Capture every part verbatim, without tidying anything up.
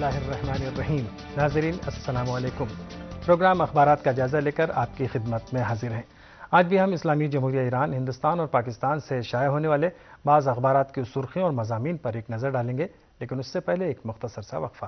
اللہ الرحمن الرحیم۔ ناظرین السلام علیکم۔ پروگرام اخبارات کا جائزہ لے کر آپ کی خدمت میں حاضر ہیں۔ آج بھی ہم اسلامی جمہوریہ ایران، ہندوستان اور پاکستان سے شائع ہونے والے بعض اخبارات کی سرخیوں اور مضامین پر ایک نظر ڈالیں گے، لیکن اس سے پہلے ایک مختصر سا وقفہ۔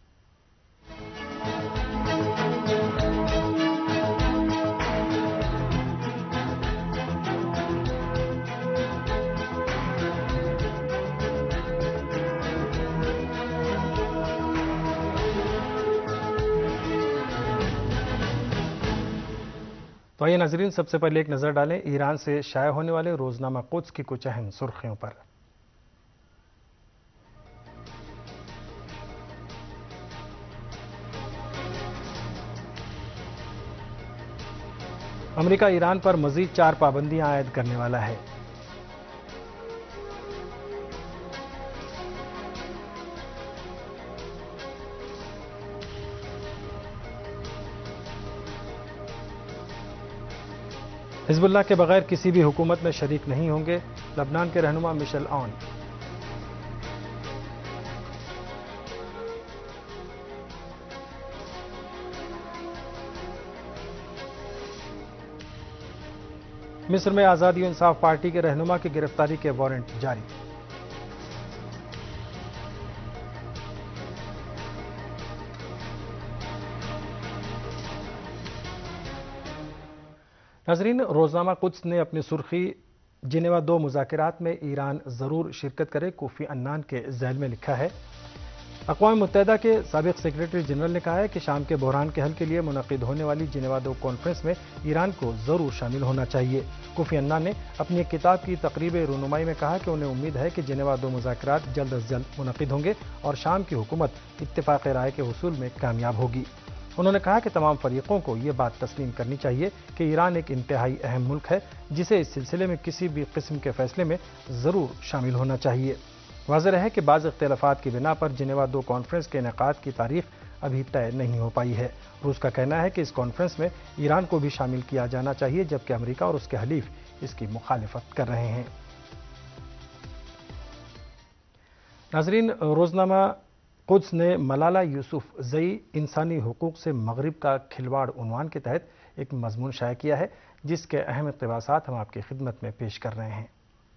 تو آئیے ناظرین، سب سے پہلے ایک نظر ڈالیں ایران سے شائع ہونے والے روزنامہ قدس کی کچھ اہم سرخیوں پر۔ امریکہ ایران پر مزید چار پابندیاں عائد کرنے والا ہے۔ حزب اللہ کے بغیر کسی بھی حکومت میں شریک نہیں ہوں گے، لبنان کے رہنما مشل عون۔ مصر میں آزادی و انصاف پارٹی کے رہنما کی گرفتاری کے وارنٹ جاری۔ ناظرین، روزنامہ قدس نے اپنی سرخی جنیوا دو مذاکرات میں ایران ضرور شرکت کرے کوفی عنان کے ذیل میں لکھا ہے۔ اقوام متحدہ کے سابق سیکریٹری جنرل نے کہا ہے کہ شام کے بحران کے حل کے لیے منعقد ہونے والی جنیوا دو کانفرنس میں ایران کو ضرور شامل ہونا چاہیے۔ کوفی عنان نے اپنی ایک کتاب کی تقریب رونمائی میں کہا کہ انہیں امید ہے کہ جنیوا دو مذاکرات جلد از جلد منعقد ہوں گے اور شام کی حکومت اتفاق رائے کے حصول میں کامیاب ہوگی۔ انہوں نے کہا کہ تمام فریقوں کو یہ بات تسلیم کرنی چاہیے کہ ایران ایک انتہائی اہم ملک ہے جسے اس سلسلے میں کسی بھی قسم کے فیصلے میں ضرور شامل ہونا چاہیے۔ واضح ہے کہ بعض اختلافات کی بنا پر جنیوا دو کانفرنس کے انعقاد کی تاریخ ابھی طے نہیں ہو پائی ہے۔ روس کا کہنا ہے کہ اس کانفرنس میں ایران کو بھی شامل کیا جانا چاہیے، جبکہ امریکہ اور اس کے حلیف اس کی مخالفت کر رہے ہیں۔ ناظرین، روزنامہ قدس نے ملالہ یوسف زئی انسانی حقوق سے مغرب کا کھلواڑ عنوان کے تحت ایک مضمون شائع کیا ہے، جس کے اہم اقتباسات ہم آپ کی خدمت میں پیش کر رہے ہیں۔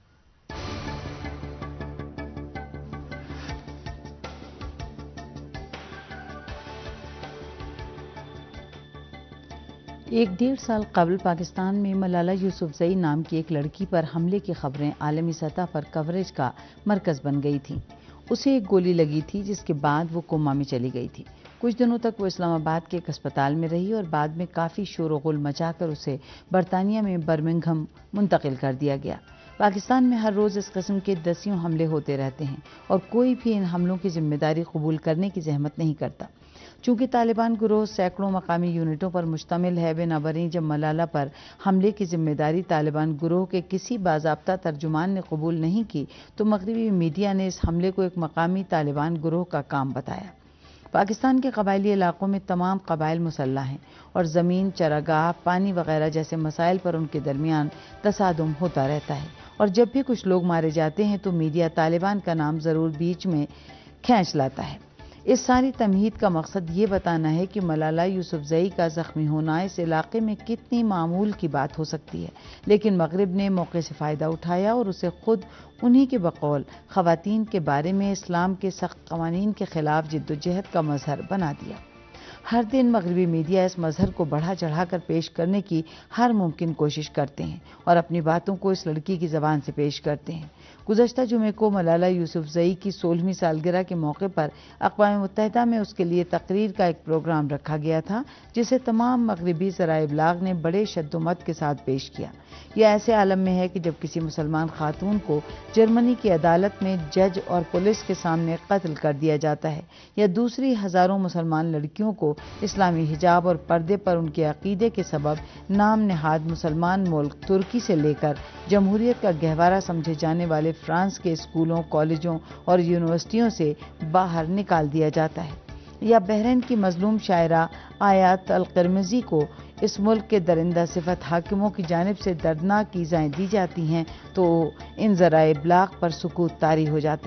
ایک ڈیڑھ سال قبل پاکستان میں ملالہ یوسف زئی نام کی ایک لڑکی پر حملے کی خبریں عالمی سطح پر کوریج کا مرکز بن گئی تھیں۔ اسے ایک گولی لگی تھی جس کے بعد وہ کوما میں چلی گئی تھی۔ کچھ دنوں تک وہ اسلام آباد کے ایک اسپتال میں رہی اور بعد میں کافی شور و غل مچا کر اسے برطانیہ میں برمنگھم منتقل کر دیا گیا۔ پاکستان میں ہر روز اس قسم کے دسیوں حملے ہوتے رہتے ہیں اور کوئی بھی ان حملوں کی ذمہ داری قبول کرنے کی زحمت نہیں کرتا۔ چونکہ طالبان گروہ سینکڑوں مقامی یونٹوں پر مشتمل ہے، بنابراین جب ملالہ پر حملے کی ذمہ داری طالبان گروہ کے کسی باضابطہ ترجمان نے قبول نہیں کی تو مغربی میڈیا نے اس حملے کو ایک مقامی طالبان گروہ کا کام بتایا۔ پاکستان کے قبائلی علاقوں میں تمام قبائل مسلح ہیں اور زمین، چراگاہ، پانی وغیرہ جیسے مسائل پر ان کے درمیان تصادم ہوتا رہتا ہے، اور جب بھی کچھ لوگ مارے جاتے ہیں تو میڈیا طالبان کا نام ضرور بیچ میں کھینچ لاتا ہے۔ اس ساری تمہید کا مقصد یہ بتانا ہے کہ ملالہ یوسف زئی کا زخمی ہونا اس علاقے میں کتنی معمول کی بات ہو سکتی ہے، لیکن مغرب نے موقع سے فائدہ اٹھایا اور اسے خود انہی کے بقول خواتین کے بارے میں اسلام کے سخت قوانین کے خلاف جد و جہد کا مظہر بنا دیا۔ ہر دن مغربی میڈیا اس مظہر کو بڑھا چڑھا کر پیش کرنے کی ہر ممکن کوشش کرتے ہیں اور اپنی باتوں کو اس لڑکی کی زبان سے پیش کرتے ہیں۔ گزشتہ جمعے کو ملالہ یوسف زئی کی سولہویں سالگرہ کے موقع پر اقوام متحدہ میں اس کے لیے تقریر کا ایک پروگرام رکھا گیا تھا، جسے تمام مغربی ذرائع ابلاغ نے بڑے شد و مت کے ساتھ پیش کیا۔ یہ ایسے عالم میں ہے کہ جب کسی مسلمان خاتون کو جرمنی کی عدالت میں جج اور پولیس کے سامنے قتل کر دیا جاتا ہے، یا دوسری ہزاروں مسلمان لڑکیوں کو اسلامی حجاب اور پردے پر ان کے عقیدے کے سبب نام نہاد مسلمان ملک ترکی سے لے کر جمہوریت کا گہوارہ سمجھے جانے والے فرانس کے اسکولوں، کالجوں اور یونیورسٹیوں سے باہر نکال دیا جاتا ہے، یا بحرین کی مظلوم شاعرہ آیات القرمزی کو اس ملک کے درندہ صفت حاکموں کی جانب سے دردناک ایذائیں دی جاتی ہیں، تو ان ذرائع ابلاغ پر سکوت طاری ہو جاتا ہے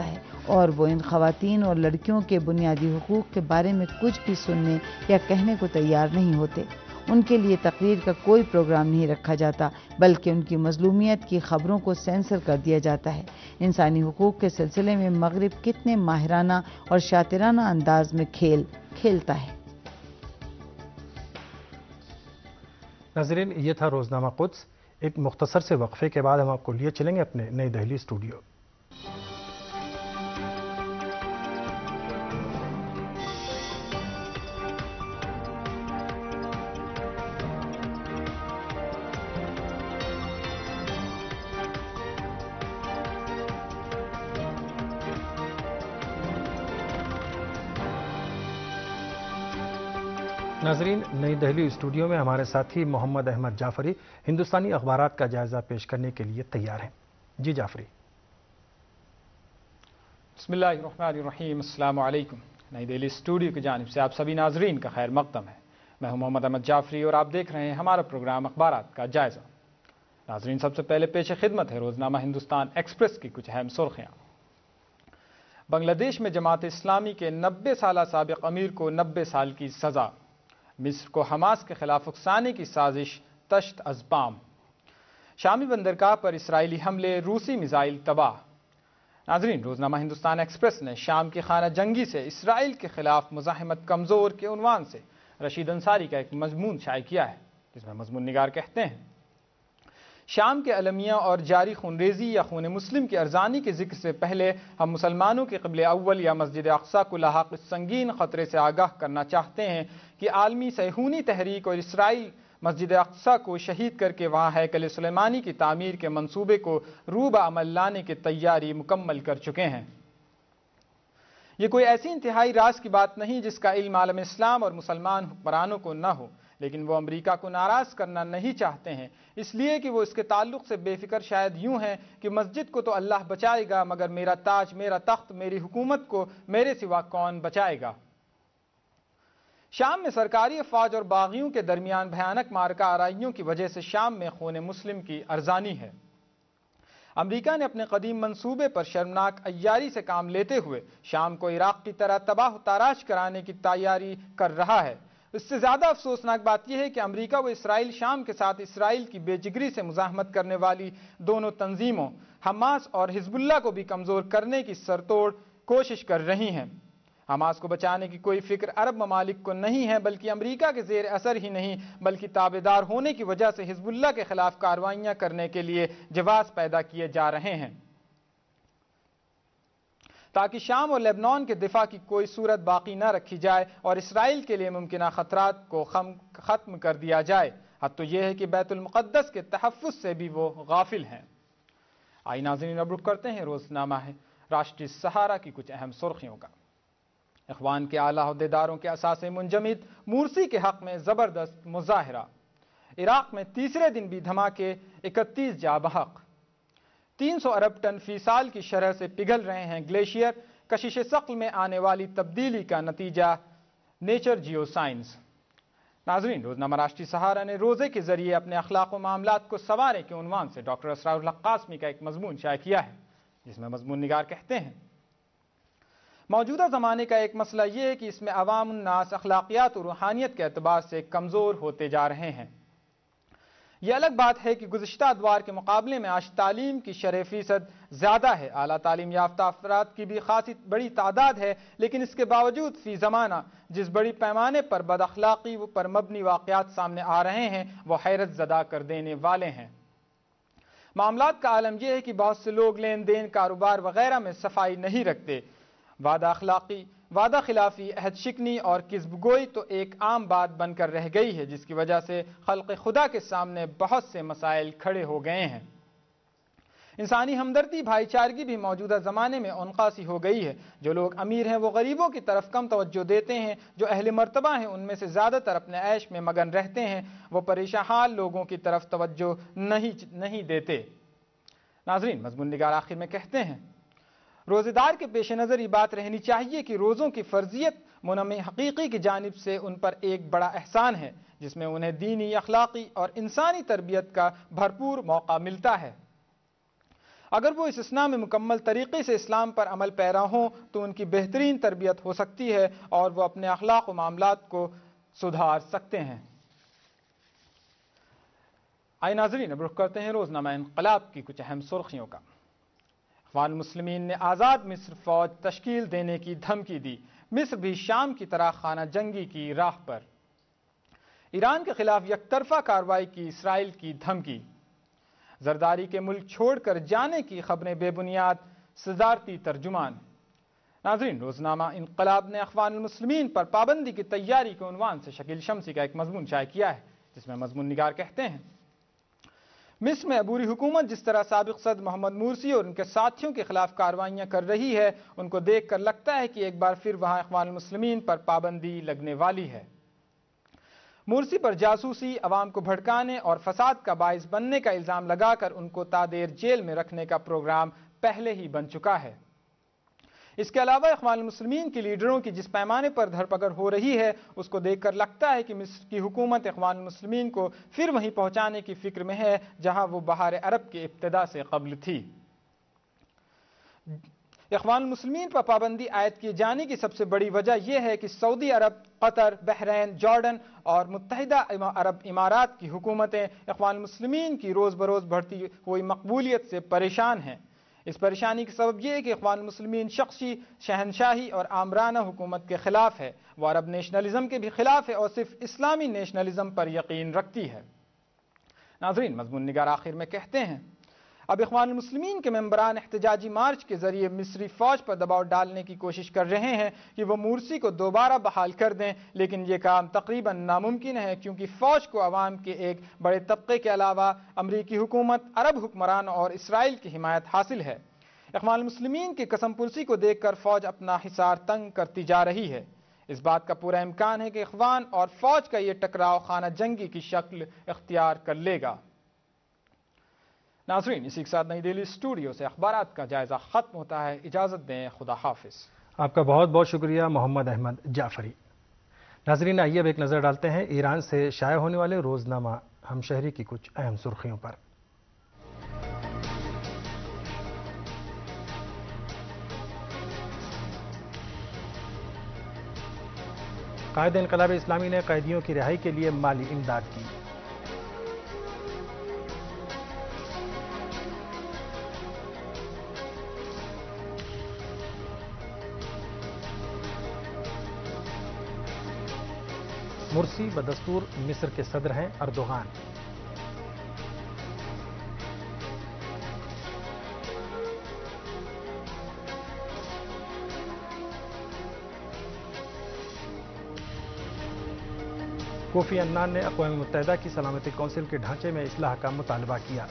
اور وہ ان خواتین اور لڑکیوں کے بنیادی حقوق کے بارے میں کچھ بھی سننے یا کہنے کو تیار نہیں ہوتے۔ ان کے لیے تقریر کا کوئی پروگرام نہیں رکھا جاتا، بلکہ ان کی مظلومیت کی خبروں کو سینسر کر دیا جاتا ہے۔ انسانی حقوق کے سلسلے میں مغرب کتنے ماہرانہ اور شاطرانہ انداز میں کھیل کھیلتا ہے۔ ناظرین، یہ تھا روزنامہ قدس۔ ایک مختصر سے وقفے کے بعد ہم آپ کو لیے چلیں گے اپنے نئی دہلی اسٹوڈیو۔ ناظرین، نئی دہلی اسٹوڈیو میں ہمارے ساتھی محمد احمد جعفری ہندوستانی اخبارات کا جائزہ پیش کرنے کے لیے تیار ہیں۔ جی جعفری۔ بسم اللہ الرحمن الرحیم۔ السلام علیکم۔ نئی دہلی اسٹوڈیو کی جانب سے آپ سبھی ناظرین کا خیر مقدم ہے۔ میں ہوں محمد احمد جعفری اور آپ دیکھ رہے ہیں ہمارا پروگرام اخبارات کا جائزہ۔ ناظرین، سب سے پہلے پیش خدمت ہے روزنامہ ہندوستان ایکسپریس کی کچھ اہم سرخیاں۔ بنگلہ دیش میں جماعت اسلامی کے نبے سالہ سابق امیر کو نبے سال کی سزا۔ مصر کو حماس کے خلاف اکسانے کی سازش تشت از پام۔ شامی بندرگاہ پر اسرائیلی حملے، روسی میزائل تباہ۔ ناظرین، روزنامہ ہندوستان ایکسپریس نے شام کی خانہ جنگی سے اسرائیل کے خلاف مزاحمت کمزور کے عنوان سے رشید انصاری کا ایک مضمون شائع کیا ہے، جس میں مضمون نگار کہتے ہیں: شام کے المیہ اور جاری خونریزی یا خون مسلم کی ارزانی کے ذکر سے پہلے ہم مسلمانوں کے قبلہ اول یا مسجد اقصیٰ کو لاحق اس سنگین خطرے سے آگاہ کرنا چاہتے ہیں کہ عالمی صہیونی تحریک اور اسرائیل مسجد اقصیٰ کو شہید کر کے وہاں ہیکل سلیمانی کی تعمیر کے منصوبے کو روح بعمل لانے کی تیاری مکمل کر چکے ہیں۔ یہ کوئی ایسی انتہائی راز کی بات نہیں جس کا علم عالم اسلام اور مسلمان حکمرانوں کو نہ ہو، لیکن وہ امریکہ کو ناراض کرنا نہیں چاہتے ہیں، اس لیے کہ وہ اس کے تعلق سے بے فکر شاید یوں ہیں کہ مسجد کو تو اللہ بچائے گا، مگر میرا تاج، میرا تخت، میری حکومت کو میرے سوا کون بچائے گا۔ شام میں سرکاری افواج اور باغیوں کے درمیان بھیانک مارکہ آرائیوں کی وجہ سے شام میں خون مسلم کی ارزانی ہے۔ امریکہ نے اپنے قدیم منصوبے پر شرمناک عیاری سے کام لیتے ہوئے شام کو عراق کی طرح تباہ و تاراج کرانے کی تیاری کر رہا ہے۔ اس سے زیادہ افسوسناک بات یہ ہے کہ امریکہ و اسرائیل شام کے ساتھ اسرائیل کی بے جگری سے مزاحمت کرنے والی دونوں تنظیموں حماس اور حزب اللہ کو بھی کمزور کرنے کی سرتوڑ کوشش کر رہی ہیں۔ حماس کو بچانے کی کوئی فکر عرب ممالک کو نہیں ہے، بلکہ امریکہ کے زیر اثر ہی نہیں بلکہ تابعدار ہونے کی وجہ سے حزب اللہ کے خلاف کارروائیاں کرنے کے لیے جواز پیدا کیے جا رہے ہیں، تاکہ شام اور لیبنان کے دفاع کی کوئی صورت باقی نہ رکھی جائے اور اسرائیل کے لیے ممکنہ خطرات کو ختم کر دیا جائے۔ حد تو یہ ہے کہ بیت المقدس کے تحفظ سے بھی وہ غافل ہیں۔ آئی ناظرین، اب رخ کرتے ہیں روزنامہ ہے راشٹری سہارا کی کچھ اہم سرخیوں کا۔ اخوان کے اعلیٰ عہدیداروں کے اثاثے منجمد، مورسی کے حق میں زبردست مظاہرہ۔ عراق میں تیسرے دن بھی دھماکے، اکتیس جاں بحق۔ تین سو ارب ٹن فی سال کی شرح سے پگھل رہے ہیں گلیشیئر، کشش ثقل میں آنے والی تبدیلی کا نتیجہ، نیچر جیو سائنس۔ ناظرین، روزنامہ راشٹری سہارا نے روزے کے ذریعے اپنے اخلاق و معاملات کو سنوارے کے عنوان سے ڈاکٹر اسرار الحق قاسمی کا ایک مضمون شائع کیا ہے، جس میں مضمون نگار کہتے ہیں: موجودہ زمانے کا ایک مسئلہ یہ ہے کہ اس میں عوام الناس اخلاقیات و روحانیت کے اعتبار سے کمزور ہوتے جا رہے ہیں۔ یہ الگ بات ہے کہ گزشتہ ادوار کے مقابلے میں آج تعلیم کی شرح فیصد زیادہ ہے، اعلیٰ تعلیم یافتہ افراد کی بھی خاصی بڑی تعداد ہے، لیکن اس کے باوجود فی زمانہ جس بڑی پیمانے پر بد اخلاقی پر مبنی واقعات سامنے آ رہے ہیں وہ حیرت زدہ کر دینے والے ہیں۔ معاملات کا عالم یہ ہے کہ بہت سے لوگ لین دین، کاروبار وغیرہ میں صفائی نہیں رکھتے۔ وعدہ اخلاقی، وعدہ خلافی، عہد شکنی اور کذب گوئی تو ایک عام بات بن کر رہ گئی ہے، جس کی وجہ سے خلق خدا کے سامنے بہت سے مسائل کھڑے ہو گئے ہیں۔ انسانی ہمدردی، بھائی چارگی بھی موجودہ زمانے میں عنقاسی ہو گئی ہے۔ جو لوگ امیر ہیں وہ غریبوں کی طرف کم توجہ دیتے ہیں، جو اہل مرتبہ ہیں ان میں سے زیادہ تر اپنے عیش میں مگن رہتے ہیں، وہ پریشان حال لوگوں کی طرف توجہ نہیں نہیں دیتے۔ ناظرین، مضمون نگار آخر میں کہتے ہیں: روزے دار کے پیش نظر یہ بات رہنی چاہیے کہ روزوں کی فرضیت منعم حقیقی کی جانب سے ان پر ایک بڑا احسان ہے، جس میں انہیں دینی، اخلاقی اور انسانی تربیت کا بھرپور موقع ملتا ہے۔ اگر وہ اس اثناء میں مکمل طریقے سے اسلام پر عمل پیرا ہوں تو ان کی بہترین تربیت ہو سکتی ہے اور وہ اپنے اخلاق و معاملات کو سدھار سکتے ہیں۔ آئے ناظرین، اب رخ کرتے ہیں روزنامہ انقلاب کی کچھ اہم سرخیوں کا۔ اخوان المسلمین نے آزاد مصر فوج تشکیل دینے کی دھمکی دی، مصر بھی شام کی طرح خانہ جنگی کی راہ پر۔ ایران کے خلاف یک طرفہ کارروائی کی اسرائیل کی دھمکی۔ زرداری کے ملک چھوڑ کر جانے کی خبریں بے بنیاد، صدارتی ترجمان۔ ناظرین، روزنامہ انقلاب نے اخوان المسلمین پر پابندی کی تیاری کے عنوان سے شکیل شمسی کا ایک مضمون شائع کیا ہے، جس میں مضمون نگار کہتے ہیں: مصر میں عبوری حکومت جس طرح سابق صدر محمد مرسی اور ان کے ساتھیوں کے خلاف کارروائیاں کر رہی ہے، ان کو دیکھ کر لگتا ہے کہ ایک بار پھر وہاں اخوان المسلمین پر پابندی لگنے والی ہے۔ مرسی پر جاسوسی، عوام کو بھڑکانے اور فساد کا باعث بننے کا الزام لگا کر ان کو تادیر جیل میں رکھنے کا پروگرام پہلے ہی بن چکا ہے۔ اس کے علاوہ اخوان المسلمین کے لیڈروں کی جس پیمانے پر دھرپکڑ ہو رہی ہے، اس کو دیکھ کر لگتا ہے کہ مصر کی حکومت اخوان المسلمین کو پھر وہیں پہنچانے کی فکر میں ہے جہاں وہ بہار عرب کے ابتدا سے قبل تھی۔ اخوان المسلمین پر پابندی عائد کیے جانے کی سب سے بڑی وجہ یہ ہے کہ سعودی عرب، قطر، بحرین، جارڈن اور متحدہ عرب امارات کی حکومتیں اخوان المسلمین کی روز بروز بڑھتی ہوئی مقبولیت سے پریشان ہیں۔ اس پریشانی کا سبب یہ ہے کہ اخوان المسلمین شخصی، شہنشاہی اور آمرانہ حکومت کے خلاف ہے، وہ عرب نیشنلزم کے بھی خلاف ہے اور صرف اسلامی نیشنلزم پر یقین رکھتی ہے۔ ناظرین، مضمون نگار آخر میں کہتے ہیں: اب اخوان المسلمین کے ممبران احتجاجی مارچ کے ذریعے مصری فوج پر دباؤ ڈالنے کی کوشش کر رہے ہیں کہ وہ مرسی کو دوبارہ بحال کر دیں، لیکن یہ کام تقریباً ناممکن ہے کیونکہ فوج کو عوام کے ایک بڑے طبقے کے علاوہ امریکی حکومت، عرب حکمرانوں اور اسرائیل کی حمایت حاصل ہے۔ اخوان المسلمین کی قسم پرسی کو دیکھ کر فوج اپنا حصار تنگ کرتی جا رہی ہے۔ اس بات کا پورا امکان ہے کہ اخوان اور فوج کا یہ ٹکراؤ خانہ جنگی کی شکل اختیار کر لے گا۔ ناظرین، اسی کے ساتھ نئی دہلی اسٹوڈیو سے اخبارات کا جائزہ ختم ہوتا ہے۔ اجازت دیں، خدا حافظ۔ آپ کا بہت بہت شکریہ محمد احمد جعفری۔ ناظرین، آئیے اب ایک نظر ڈالتے ہیں ایران سے شائع ہونے والے روزنامہ ہمشہری کی کچھ اہم سرخیوں پر۔ قائد انقلاب اسلامی نے قیدیوں کی رہائی کے لیے مالی امداد کی۔ مرسی بدستور مصر کے صدر ہیں اردوغان۔ کوفی عنان نے اقوام متحدہ کی سلامتی کونسل کے ڈھانچے میں اصلاح کا مطالبہ کیا۔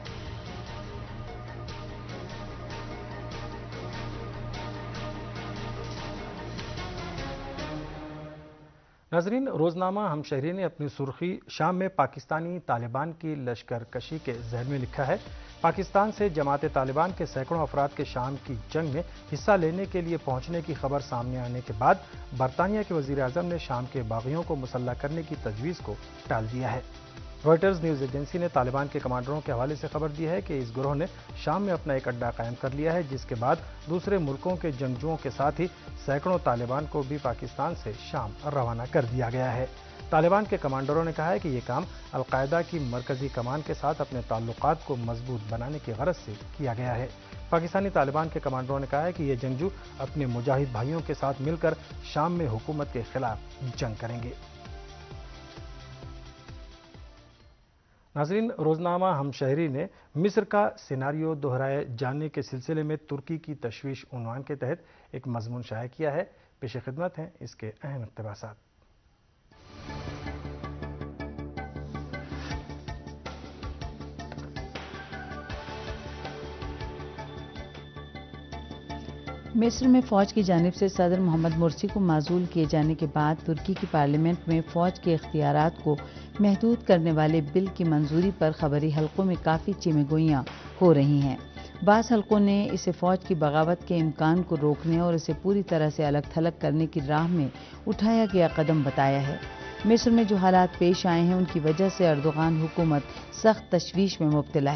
ناظرین، روزنامہ ہمشہری نے اپنی سرخی شام میں پاکستانی طالبان کی لشکر کشی کے ذیل میں لکھا ہے: پاکستان سے جماعت طالبان کے سینکڑوں افراد کے شام کی جنگ میں حصہ لینے کے لیے پہنچنے کی خبر سامنے آنے کے بعد برطانیہ کے وزیر اعظم نے شام کے باغیوں کو مسلح کرنے کی تجویز کو ٹال دیا ہے۔ رائٹرز نیوز ایجنسی نے طالبان کے کمانڈروں کے حوالے سے خبر دی ہے کہ اس گروہ نے شام میں اپنا ایک اڈہ قائم کر لیا ہے، جس کے بعد دوسرے ملکوں کے جنگجوؤں کے ساتھ ہی سینکڑوں طالبان کو بھی پاکستان سے شام روانہ کر دیا گیا ہے۔ طالبان کے کمانڈروں نے کہا ہے کہ یہ کام القاعدہ کی مرکزی کمان کے ساتھ اپنے تعلقات کو مضبوط بنانے کی غرض سے کیا گیا ہے۔ پاکستانی طالبان کے کمانڈروں نے کہا ہے کہ یہ جنگجو اپنے مجاہد بھائیوں کے ساتھ مل کر شام میں حکومت کے خلاف جنگ کریں گے۔ ناظرین، روزنامہ ہمشہری نے مصر کا سیناریو دہرائے جانے کے سلسلے میں ترکی کی تشویش عنوان کے تحت ایک مضمون شائع کیا ہے۔ پیش خدمت ہیں اس کے اہم اقتباسات۔ مصر میں فوج کی جانب سے صدر محمد مرسی کو معزول کیے جانے کے بعد ترکی کی پارلیمنٹ میں فوج کے اختیارات کو محدود کرنے والے بل کی منظوری پر خبری حلقوں میں کافی چیمیں گوئیاں ہو رہی ہیں۔ بعض حلقوں نے اسے فوج کی بغاوت کے امکان کو روکنے اور اسے پوری طرح سے الگ تھلگ کرنے کی راہ میں اٹھایا گیا قدم بتایا ہے۔ مصر میں جو حالات پیش آئے ہیں ان کی وجہ سے اردوغان حکومت سخت تشویش میں مبتلا ہے۔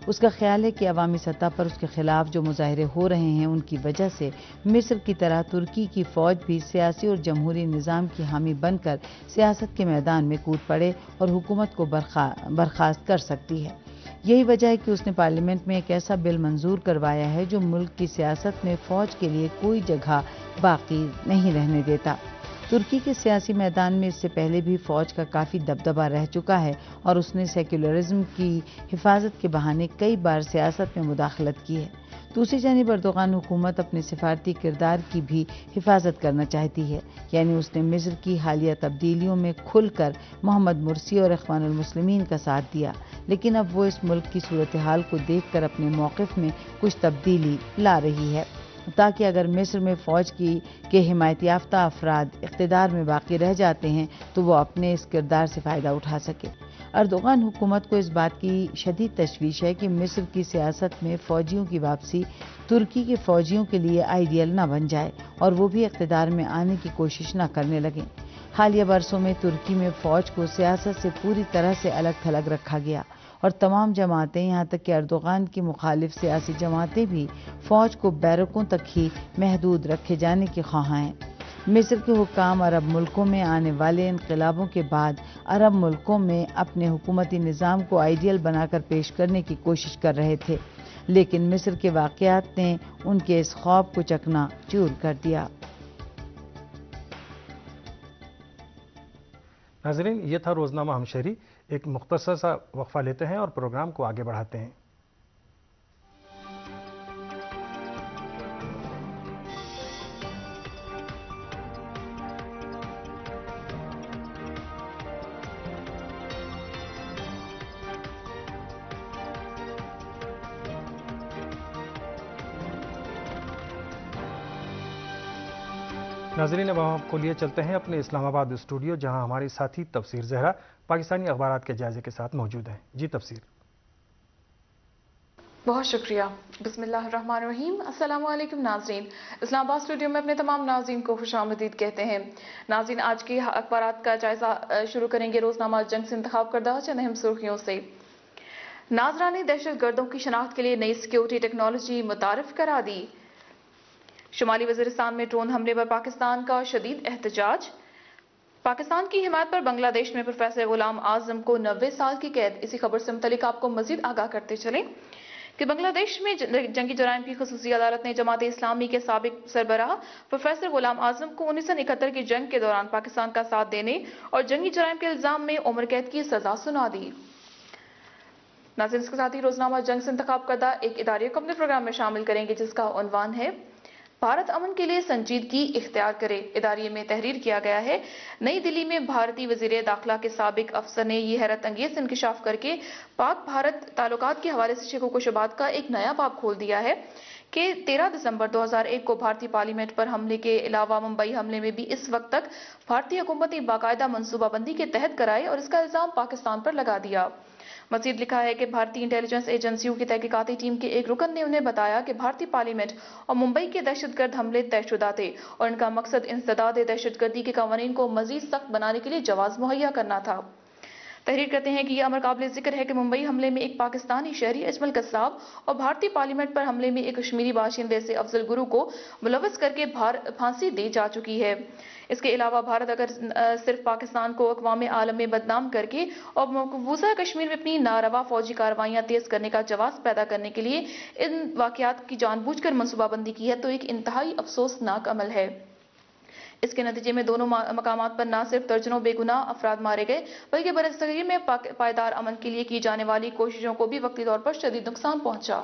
اس کا خیال ہے کہ عوامی سطح پر اس کے خلاف جو مظاہرے ہو رہے ہیں ان کی وجہ سے مصر کی طرح ترکی کی فوج بھی سیاسی اور جمہوری نظام کی حامی بن کر سیاست کے میدان میں کود پڑے اور حکومت کو برخاست کر سکتی ہے۔ یہی وجہ ہے کہ اس نے پارلیمنٹ میں ایک ایسا بل منظور کروایا ہے جو ملک کی سیاست میں فوج کے لیے کوئی جگہ باقی نہیں رہنے دیتا۔ ترکی کے سیاسی میدان میں اس سے پہلے بھی فوج کا کافی دبدبہ رہ چکا ہے اور اس نے سیکولرزم کی حفاظت کے بہانے کئی بار سیاست میں مداخلت کی ہے۔ دوسری جانب اردوغان حکومت اپنے سفارتی کردار کی بھی حفاظت کرنا چاہتی ہے، یعنی اس نے مصر کی حالیہ تبدیلیوں میں کھل کر محمد مرسی اور اخوان المسلمین کا ساتھ دیا، لیکن اب وہ اس ملک کی صورتحال کو دیکھ کر اپنے موقف میں کچھ تبدیلی لا رہی ہے، تاکہ اگر مصر میں فوج کی کے حمایت یافتہ افراد اقتدار میں باقی رہ جاتے ہیں تو وہ اپنے اس کردار سے فائدہ اٹھا سکے۔ اردوغان حکومت کو اس بات کی شدید تشویش ہے کہ مصر کی سیاست میں فوجیوں کی واپسی ترکی کے فوجیوں کے لیے آئیڈیل نہ بن جائے اور وہ بھی اقتدار میں آنے کی کوشش نہ کرنے لگیں۔ حالیہ برسوں میں ترکی میں فوج کو سیاست سے پوری طرح سے الگ تھلگ رکھا گیا اور تمام جماعتیں یہاں تک کہ اردوغان کی مخالف سیاسی جماعتیں بھی فوج کو بیرکوں تک ہی محدود رکھے جانے کی خواہاں ہیں۔ مصر کے حکام عرب ملکوں میں آنے والے انقلابوں کے بعد عرب ملکوں میں اپنے حکومتی نظام کو آئیڈیل بنا کر پیش کرنے کی کوشش کر رہے تھے، لیکن مصر کے واقعات نے ان کے اس خواب کو چکنا چور کر دیا۔ ناظرین، یہ تھا روزنامہ ہمشہری۔ ایک مختصر سا وقفہ لیتے ہیں اور پروگرام کو آگے بڑھاتے ہیں۔ ناظرین، اب ہم آپ کو لیے چلتے ہیں اپنے اسلام آباد اسٹوڈیو، جہاں ہماری ساتھی تفسیر زہرا پاکستانی اخبارات کے جائزے کے ساتھ موجود ہیں۔ جی تفسیر۔ بہت شکریہ۔ بسم اللہ الرحمن الرحیم۔ السلام علیکم ناظرین، اسلام آباد اسٹوڈیو میں اپنے تمام ناظرین کو خوش آمدید کہتے ہیں۔ ناظرین، آج کے اخبارات کا جائزہ شروع کریں گے روزنامہ جنگ سے انتخاب کردہ چند اہم سرخیوں سے۔ ناظران نے دہشت گردوں کی شناخت کے لیے نئی سیکیورٹی ٹیکنالوجی متعارف کرا دی۔ شمالی وزیرستان میں ڈرون حملے پر پاکستان کا شدید احتجاج۔ پاکستان کی حمایت پر بنگلہ دیش میں پروفیسر غلام اعظم کو نوے سال کی قید۔ اسی خبر سے متعلق آپ کو مزید آگاہ کرتے چلیں کہ بنگلہ دیش میں جنگی جرائم کی خصوصی عدالت نے جماعت اسلامی کے سابق سربراہ پروفیسر غلام اعظم کو انیس سو اکہتر کی جنگ کے دوران پاکستان کا ساتھ دینے اور جنگی جرائم کے الزام میں عمر قید کی سزا سنا دی۔ ناظرین، اس کے ساتھ ہی روزنامہ جنگ سے انتخاب کردہ ایک ادارے کو اپنے پروگرام میں شامل کریں گے، جس کا عنوان ہے بھارت امن کے لیے سنجیدگی اختیار کرے۔ اداریے میں تحریر کیا گیا ہے، نئی دلی میں بھارتی وزیر داخلہ کے سابق افسر نے یہ حیرت انگیز انکشاف کر کے پاک بھارت تعلقات کے حوالے سے شکوک و شبہات کا ایک نیا باب کھول دیا ہے کہ تیرہ دسمبر دو ہزار ایک کو بھارتی پارلیمنٹ پر حملے کے علاوہ ممبئی حملے میں بھی اس وقت تک بھارتی حکومت نے باقاعدہ منصوبہ بندی کے تحت کرائے اور اس کا الزام پاکستان پر لگا دیا۔ مزید لکھا ہے کہ بھارتی انٹیلیجنس ایجنسیوں کی تحقیقاتی ٹیم کے ایک رکن نے انہیں بتایا کہ بھارتی پارلیمنٹ اور ممبئی کے دہشت گرد حملے طے شدہ تھے اور ان کا مقصد انسداد دہشت گردی کے قوانین کو مزید سخت بنانے کے لیے جواز مہیا کرنا تھا۔ تحریر کرتے ہیں کہ یہ امر قابل ذکر ہے کہ ممبئی حملے میں ایک پاکستانی شہری اجمل قصاب اور بھارتی پارلیمنٹ پر حملے میں ایک کشمیری باشندے سے افضل گرو کو ملوث کر کے پھانسی دی جا چکی ہے۔ اس کے علاوہ بھارت اگر صرف پاکستان کو اقوام عالم میں بدنام کر کے اور مقبوضہ کشمیر میں اپنی ناروا فوجی کارروائیاں تیز کرنے کا جواز پیدا کرنے کے لیے ان واقعات کی جان بوجھ کر منصوبہ بندی کی ہے تو ایک انتہائی افسوسناک عمل ہے۔ اس کے نتیجے میں دونوں مقامات پر نہ صرف درجنوں بے گناہ افراد مارے گئے بلکہ برصغیر میں پائیدار امن کے لیے کی جانے والی کوششوں کو بھی وقتی طور پر شدید نقصان پہنچا۔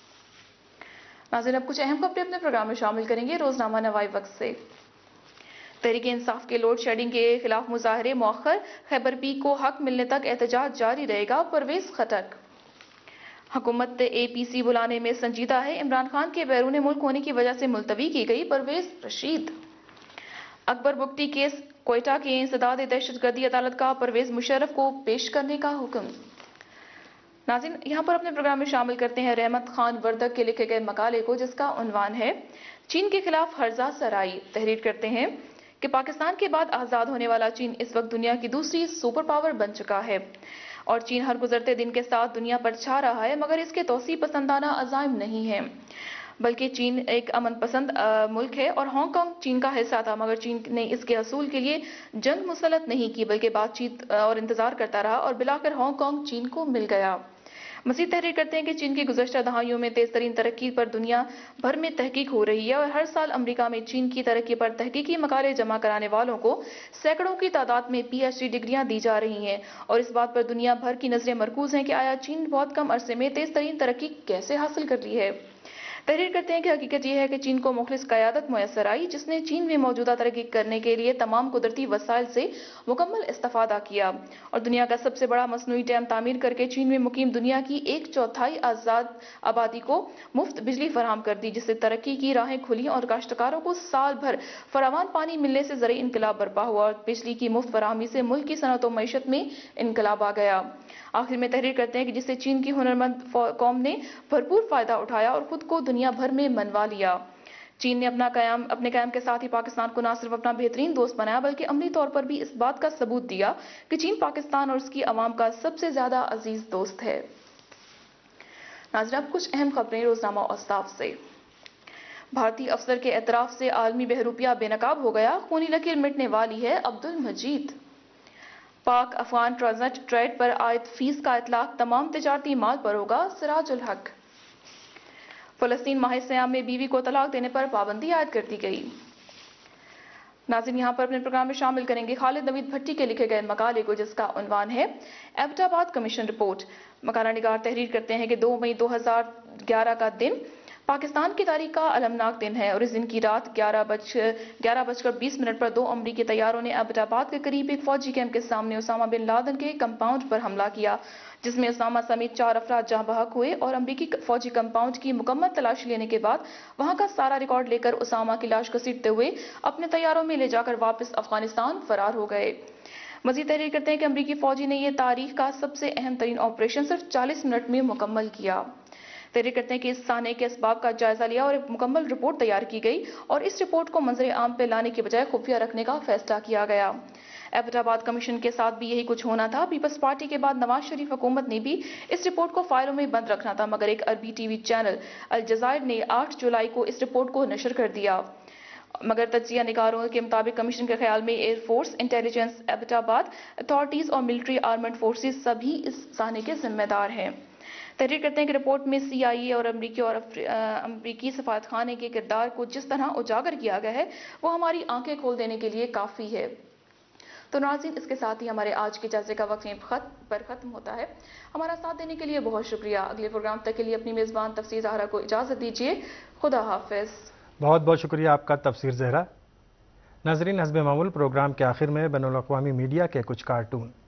ناظرین، اب کچھ اہم خبریں اپنے پروگرام میں شامل کریں گے روزنامہ نوائی وقت سے۔ تحریک انصاف کے لوڈ شیڈنگ کے خلاف مظاہرے مؤخر، خیبر پی کو حق ملنے تک احتجاج جاری رہے گا، پرویز خٹک۔ حکومت اے پی سی بلانے میں سنجیدہ ہے، عمران خان کے بیرون ملک ہونے کی وجہ سے ملتوی کی گئی، پرویز رشید۔ اکبر بگٹی کیس کوئٹہ کے انسداد دہشت گردی عدالت کا پرویز مشرف کو پیش کرنے کا حکم۔ ناظرین، یہاں پر اپنے پروگرام میں شامل کرتے ہیں رحمت خان وردک کے لکھے گئے مقالے کو، جس کا عنوان ہے چین کے خلاف ہرزہ سرائی۔ تحریر کرتے ہیں کہ پاکستان کے بعد آزاد ہونے والا چین اس وقت دنیا کی دوسری سپر پاور بن چکا ہے۔ اور چین ہر گزرتے دن کے ساتھ دنیا پر چھا رہا ہے، مگر اس کے توسیع پسندانہ عزائم نہیں ہیں، بلکہ چین ایک امن پسند ملک ہے اور ہانگ کانگ چین کا حصہ تھا، مگر چین نے اس کے حصول کے لیے جنگ مسلط نہیں کی بلکہ بات چیت اور انتظار کرتا رہا اور بلاخر ہانگ کانگ چین کو مل گیا۔ مزید تحریر کرتے ہیں کہ چین کی گزشتہ دہائیوں میں تیز ترین ترقی پر دنیا بھر میں تحقیق ہو رہی ہے اور ہر سال امریکہ میں چین کی ترقی پر تحقیقی مقالے جمع کرانے والوں کو سینکڑوں کی تعداد میں پی ایچ ڈی ڈگریاں دی جا رہی ہیں، اور اس بات پر دنیا بھر کی نظریں مرکوز ہیں کہ آیا چین بہت کم عرصے میں تیز ترین ترقی کیسے حاصل کر لی ہے۔ تحریر کرتے ہیں کہ حقیقت یہ ہے کہ چین کو مخلص قیادت میسر آئی جس نے چین میں موجودہ ترقی کرنے کے لیے تمام قدرتی وسائل سے مکمل استفادہ کیا اور دنیا کا سب سے بڑا مصنوعی ڈیم تعمیر کر کے چین میں مقیم دنیا کی ایک چوتھائی آزاد آبادی کو مفت بجلی فراہم کر دی، جس سے ترقی کی راہیں کھلی اور کاشتکاروں کو سال بھر فراوان پانی ملنے سے زرعی انقلاب برپا ہوا اور بجلی کی مفت فراہمی سے ملک کی صنعت و معیشت میں انقلاب آ گیا۔ آخر میں تحریر کرتے ہیں کہ جس سے چین کی ہنرمند قوم نے بھرپور فائدہ اٹھایا اور خود کو دنیا بھر میں منوا لیا۔ چین نے اپنا قیام اپنے قیام کے ساتھ ہی پاکستان کو نہ صرف اپنا بہترین دوست بنایا بلکہ عملی طور پر بھی اس بات کا ثبوت دیا کہ چین پاکستان اور اس کی عوام کا سب سے زیادہ عزیز دوست ہے۔ ناظرین، اب کچھ اہم خبریں روزنامہ اوسطاف سے۔ بھارتی افسر کے اعتراف سے عالمی بہروپیہ بے نقاب ہو گیا، خونی لکیر مٹنے والی ہے عبد المجید۔ پاک افغان ٹرانزٹ ٹریڈ پر عائد فیس کا اطلاق تمام تجارتی مال پر ہوگا، سراج الحق۔ فلسطین ماہ سیام میں بیوی کو طلاق دینے پر پابندی عائد کر دی گئی۔ ناظرین، یہاں پر اپنے پروگرام میں شامل کریں گے خالد نوید بھٹی کے لکھے گئے مقالے کو جس کا عنوان ہے ایبٹ آباد کمیشن رپورٹ۔ مقالہ نگار تحریر کرتے ہیں کہ دو مئی دو ہزار گیارہ کا دن پاکستان کی تاریخ کا المناک دن ہے اور اس دن کی رات گیارہ بج گیارہ بج کر بیس منٹ پر دو امریکی طیاروں نے ایبٹ آباد کے قریب ایک فوجی کیمپ کے سامنے اسامہ بن لادن کے کمپاؤنڈ پر حملہ کیا، جس میں اسامہ سمیت چار افراد جاں بحق ہوئے اور امریکی فوجی کمپاؤنڈ کی مکمل تلاشی لینے کے بعد وہاں کا سارا ریکارڈ لے کر اسامہ کی لاش گھسیٹتے ہوئے اپنے طیاروں میں لے جا کر واپس افغانستان فرار ہو گئے۔ مزید تحریر کرتے ہیں کہ امریکی فوجی نے یہ تاریخ کا سب سے اہم ترین آپریشن صرف چالیس منٹ میں مکمل کیا۔ تحریر کرتے ہیں کہ اس سانحے کے اسباب کا جائزہ لیا اور ایک مکمل رپورٹ تیار کی گئی اور اس رپورٹ کو منظر عام پہ لانے کے بجائے خفیہ رکھنے کا فیصلہ کیا گیا۔ ایبٹ آباد کمیشن کے ساتھ بھی یہی کچھ ہونا تھا۔ پیپلز پارٹی کے بعد نواز شریف حکومت نے بھی اس رپورٹ کو فائلوں میں بند رکھنا تھا، مگر ایک عربی ٹی وی چینل الجزائر نے آٹھ جولائی کو اس رپورٹ کو نشر کر دیا، مگر تجزیہ نگاروں کے مطابق کمیشن کے خیال میں air force, intelligence, Abbottabad authorities اور ملٹری آرمڈ فورسز سبھی اس سانحے کے ذمہ دار ہیں۔ تحریر کرتے ہیں کہ رپورٹ میں سی آئی اے اور امریکی اور امریکی سفارت خانے کے کردار کو جس طرح اجاگر کیا گیا ہے وہ ہماری آنکھیں کھول دینے کے لیے کافی ہے۔ تو ناظرین، اس کے ساتھ ہی ہمارے آج کے جلسے کا وقت خط پر ختم ہوتا ہے۔ ہمارا ساتھ دینے کے لیے بہت شکریہ۔ اگلے پروگرام تک کے لیے اپنی میزبان تفسیر زہرا کو اجازت دیجیے۔ خدا حافظ۔ بہت بہت شکریہ آپ کا تفسیر زہرا۔ ناظرین، حسب معمول پروگرام کے آخر میں بین الاقوامی میڈیا کے کچھ کارٹون